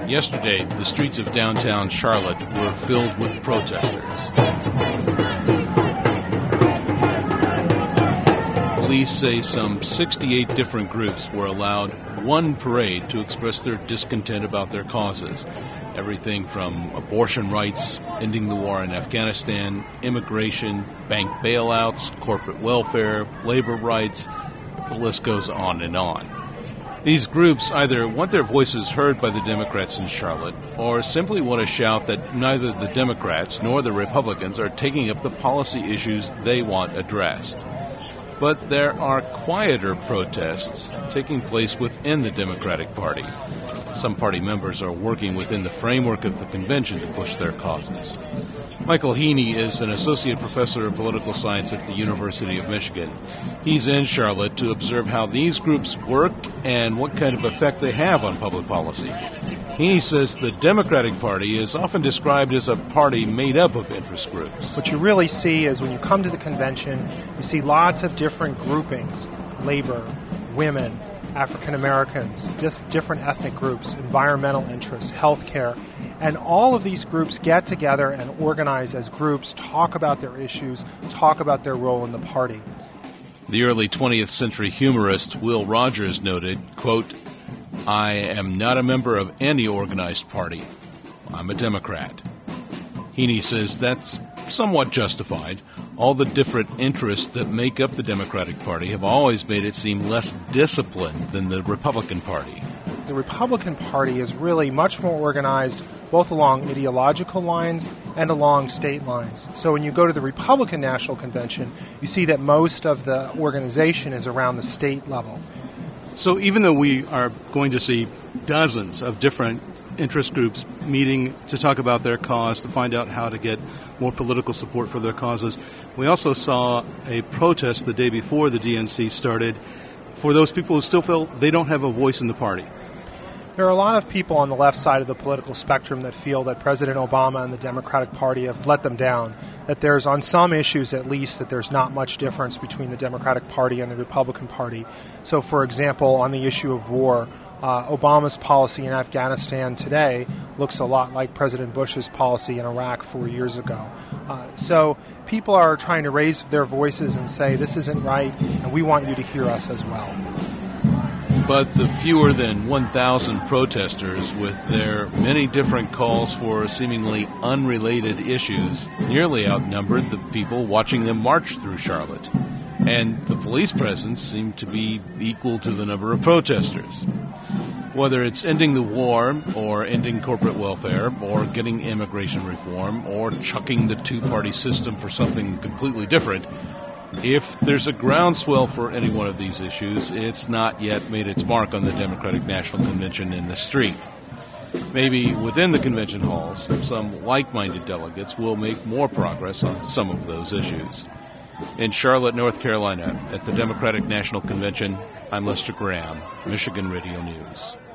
Yesterday, the streets of downtown Charlotte were filled with protesters. Police say some 68 different groups were allowed one parade to express their discontent about their causes. Everything from abortion rights, ending the war in Afghanistan, immigration, bank bailouts, corporate welfare, labor rights, the list goes on and on. These groups either want their voices heard by the Democrats in Charlotte or simply want to shout that neither the Democrats nor the Republicans are taking up the policy issues they want addressed. But there are quieter protests taking place within the Democratic Party. Some party members are working within the framework of the convention to push their causes. Michael Heaney is an associate professor of political science at the University of Michigan. He's in Charlotte to observe how these groups work and what kind of effect they have on public policy. Heaney says the Democratic Party is often described as a party made up of interest groups. What you really see is when you come to the convention, you see lots of different groupings: labor, women, African Americans, different ethnic groups, environmental interests, healthcare. And all of these groups get together and organize as groups, talk about their issues, talk about their role in the party. The early 20th century humorist Will Rogers noted, quote, "I am not a member of any organized party. I'm a Democrat." Heaney says that's somewhat justified. All the different interests that make up the Democratic Party have always made it seem less disciplined than the Republican Party. The Republican Party is really much more organized both along ideological lines and along state lines. So when you go to the Republican National Convention, you see that most of the organization is around the state level. So even though we are going to see dozens of different interest groups meeting to talk about their cause, to find out how to get more political support for their causes, we also saw a protest the day before the DNC started for those people who still feel they don't have a voice in the party. There are a lot of people on the left side of the political spectrum that feel that President Obama and the Democratic Party have let them down, that there's, on some issues at least, that there's not much difference between the Democratic Party and the Republican Party. So, for example, on the issue of war, Obama's policy in Afghanistan today looks a lot like President Bush's policy in Iraq 4 years ago. So people are trying to raise their voices and say, this isn't right, and we want you to hear us as well. But the fewer than 1,000 protesters, with their many different calls for seemingly unrelated issues, nearly outnumbered the people watching them march through Charlotte. And the police presence seemed to be equal to the number of protesters. Whether it's ending the war, or ending corporate welfare, or getting immigration reform, or chucking the two-party system for something completely different, if there's a groundswell for any one of these issues, it's not yet made its mark on the Democratic National Convention in the street. Maybe within the convention halls, some like-minded delegates will make more progress on some of those issues. In Charlotte, North Carolina, at the Democratic National Convention, I'm Lester Graham, Michigan Radio News.